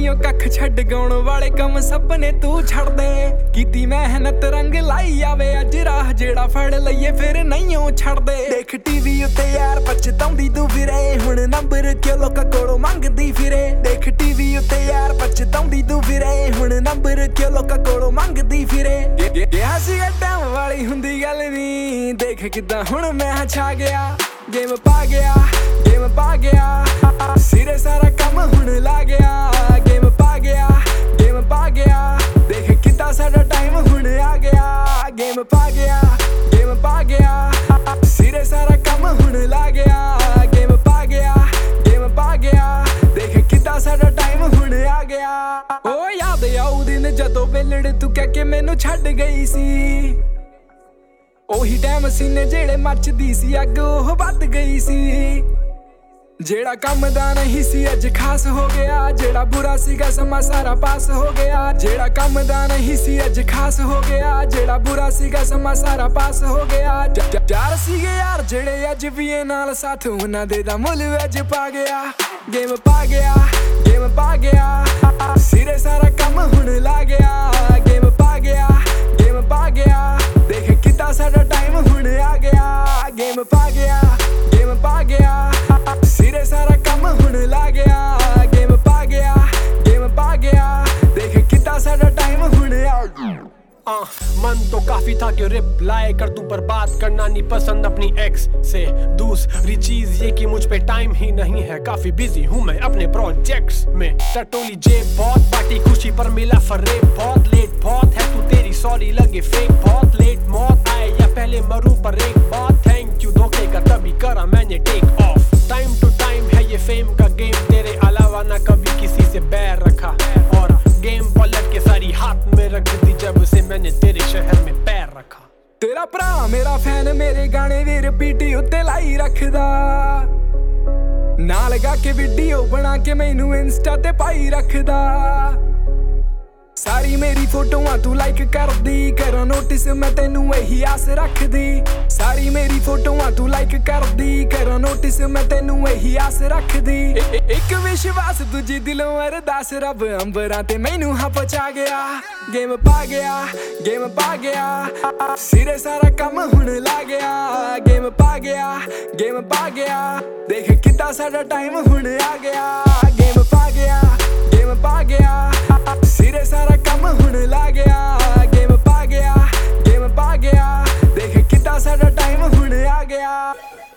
ਓ ਕੱਖ ਛੱਡ ਗਾਉਣ ਵਾਲੇ ਕੰਮ ਸਭ ਨੇ ਤੂੰ ਛੱਡ ਦੇ ਕੀਤੀ ਮਿਹਨਤ ਰੰਗ ਲਾਈ ਆਵੇ ਅੱਜ ਰਾਹ ਜਿਹੜਾ ਫੜ ਲਈਏ ਫਿਰ ਨਹੀਂ ਓ ਛੱਡਦੇ ਦੇਖ ਟੀਵੀ ਉੱਤੇ ਯਾਰ ਪਛਤਾਉਂਦੀ ਤੂੰ ਫਿਰੇ ਹੁਣ ਨੰਬਰ ਕਿਉਂ ਲੋਕਾਂ ਕੋਲੋਂ ਮੰਗਦੀ ਫਿਰੇ ਦੇਖ ਟੀਵੀ ਉੱਤੇ ਯਾਰ ਪਛਤਾਉਂਦੀ ਤੂੰ ਫਿਰੇ ਹੁਣ ਨੰਬਰ ਕਿਉਂ ਲੋਕਾਂ ਕੋਲੋਂ ਮੰਗਦੀ ਫਿਰੇ ਕਿਹਾ ਸੀ ਟਾਈਮ ਵਾਲੀ ਹੁੰਦੀ ਗੱਲ ਨੀ ਦੇਖ ਕਿੱਦਾਂ ਹੁਣ ਮੈਂ ਛਾ ਗਿਆ ਗੇਮ ਪਾ ਗਿਆ ਸਿਰੇ ਸਾਰਾ ਕੰਮ ਹੁਣ ਲਾ ਗਿਆ ਗੇਮ ਪਾ ਗਿਆ ਦੇਖ ਕਿੱਦਾਂ ਸਾਡਾ ਟਾਈਮ ਹੁਣ ਆ ਗਿਆ ਗੇਮ ਪਾ ਗਿਆ ਸਿਰੇ ਸਾਰਾ ਕੰਮ ਹੁਣ ਲਾ ਗਿਆ ਗੇਮ ਪਾ ਗਿਆ ਦੇਖ ਕਿੱਦਾਂ ਸਾਡਾ ਟਾਈਮ ਹੁਣ ਆ ਗਿਆ ਓ ਯਾਦ ਆਉ ਦਿਨ ਜਦੋਂ ਵੇਲੜ ਤੂੰ ਕਹਿ ਕੇ ਮੈਨੂੰ ਛੱਡ ਗਈ ਸੀ ਉਹੀ ਟਾਈਮ ਸੀਨੇ ਜਿਹੜੇ ਮੱਚਦੀ ਸੀ ਅੱਗ ਉਹ ਵੱਧ ਗਈ ਸੀ ਜਿਹੜਾ ਕੰਮ ਦਾ ਨਹੀਂ ਸੀ ਅੱਜ ਖਾਸ ਹੋ ਗਿਆ ਜਿਹੜਾ ਬੁਰਾ ਸੀਗਾ ਸਮਾਂ ਸਾਰਾ ਪਾਸ ਹੋ ਗਿਆ ਜਿਹੜਾ ਕੰਮ ਦਾ ਨਹੀਂ ਸੀ ਅੱਜ ਖਾਸ ਹੋ ਗਿਆ ਜਿਹੜਾ ਬੁਰਾ ਸੀਗਾ ਸਮਾਂ ਸਾਰਾ ਪਾਸ ਹੋ ਗਿਆ ਚਾਰ ਸੀਗੇ ਯਾਰ ਜਿਹੜੇ ਅੱਜ ਵੀ ਇਹ ਨਾਲ ਸਾਥ ਉਹਨਾਂ ਦੇ ਦਾ ਮੁੱਲ ਅੱਜ ਪਾ ਗਿਆ ਗੇਮ ਪਾ ਗਿਆ ਸਿਰੇ ਸਾਰਾ ਕੰਮ ਹੁਣ ਲਾ ਗਿਆ ਗੇਮ ਪਾ ਗਿਆ ਦੇਖ ਕਿੱਦਾਂ ਸਾਡਾ ਟਾਈਮ ਹੁਣ ਆ ਗਿਆ ਗੇਮ ਪਾ ਗਿਆ ਸਿਰੇ ਸਾਰਾ ਕੰਮ ਹੁਣ ਲਾ ਗਿਆ ਗੇਮ ਪਾ ਗਿਆ देख कितना सारा टाइम होने मन तो काफी था कि रिप्लाई कर दूं पर बात करना नहीं पसंद अपनी एक्स से दूसरी चीज ये कि मुझ पे टाइम ही नहीं है काफी बिजी हूँ मैं अपने प्रोजेक्ट्स में टटोली जेब बहुत पार्टी खुशी पर मिला फरेब बहुत लेट बहुत है तू तेरी सॉरी लगे फेक बहुत लेट मौत आए या पहले मरूं पर एक बात थैंक यू धोखे का तभी करा मैंने take off time to time है ये फेम का गेम तेरे अलावा ना कभी किसी से बैर रखा और गेम पलट के सारी हाथ में रख दी जब से मैंने तेरे शहर में पैर रखा तेरा भरा मेरा फैन मेरे गाने भी रिपीट उत्ते लाई रखदा ना लगा के वीडियो बना के मैनू इंस्टा ते पाई रखदा सारी मेरी फोटोआं तू लाइक कर दी करा नोटिस मैं तेनू यही आस रख दी सारी मेरी फोटोआं तू लाइक कर दी करा नोटिस मैं तेनू यही आस रख दी एक विश्वास दूजी दिलों अरदास रब अंबरां ते मैनू हाँ पहुंचा गया गेम पा गया सिरे सारा काम हुण ला गया गेम पा गया देख कितना सारा टाइम हुण आ गया गेम पा गया सिरे सारा काम हुण ला गया गेम पा गया देख कितना सारा टाइम हुण आ गया।